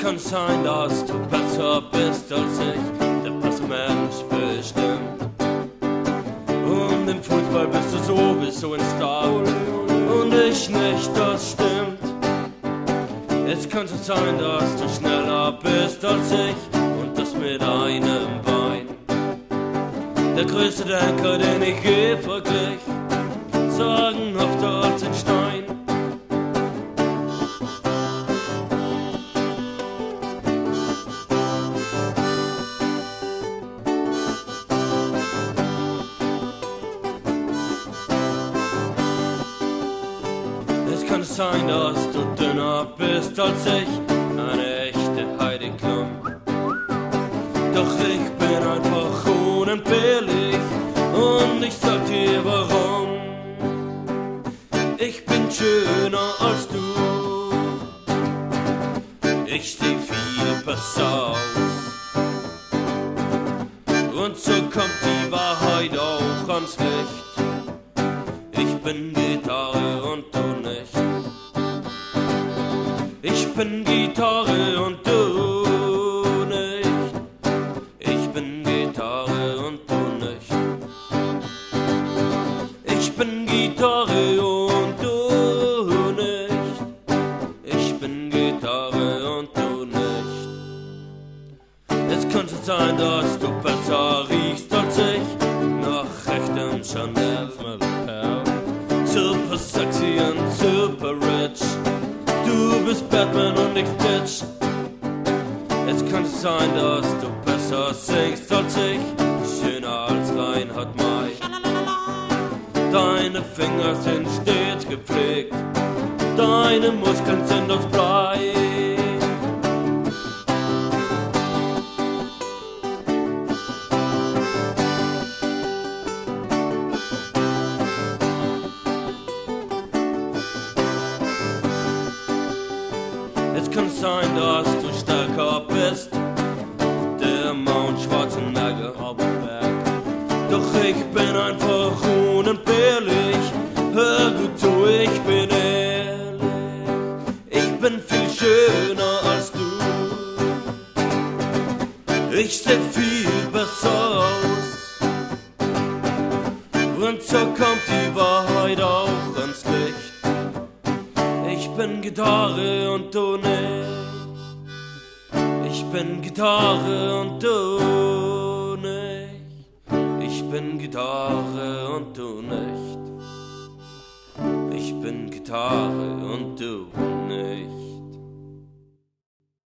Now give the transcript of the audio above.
kann sein, dass du besser bist als ich, der beste Mensch bestimmt. Und im Fußball bist du sowieso ein Star und ich nicht, das stimmt. Es könnte sein, dass du schneller bist als ich und das mit einem Bein. Der größte Denker, den ich je verglich, sagenhafter als ein Stein. Es kann sein, dass du dünner bist als ich, eine echte Heidi Klum. Doch ich bin einfach unentbehrlich und ich sag dir warum. Ich bin schöner als du, ich seh viel besser aus. Und so kommt die Wahrheit auch ans Licht. Ich bin Gitarre und du nicht. Ich bin Gitarre und du nicht. Ich bin Gitarre und du nicht. Ich bin Gitarre und du nicht. Ich bin Gitarre und du nicht. Es könnte sein, dass du besser riechst als ich, nach echtem Chanel. Super sexy und super rich. Du bist Batman und ich Bitch. Es könnte sein, dass du besser singst als ich, schöner als Reinhard May. Deine Finger sind stets gepflegt, deine Muskeln sind aus Blei. Es kann sein, dass du stärker bist, der Mount Schwarzenegger. Doch ich bin einfach unentbehrlich, hör gut zu, ich bin ehrlich. Ich bin viel schöner als du, ich seh viel besser aus. Und so kommt die Wahrheit auch ans Licht. Ich bin Gitarre und du nicht. Ich bin Gitarre und du nicht. Ich bin Gitarre und du nicht. Ich bin Gitarre und du nicht.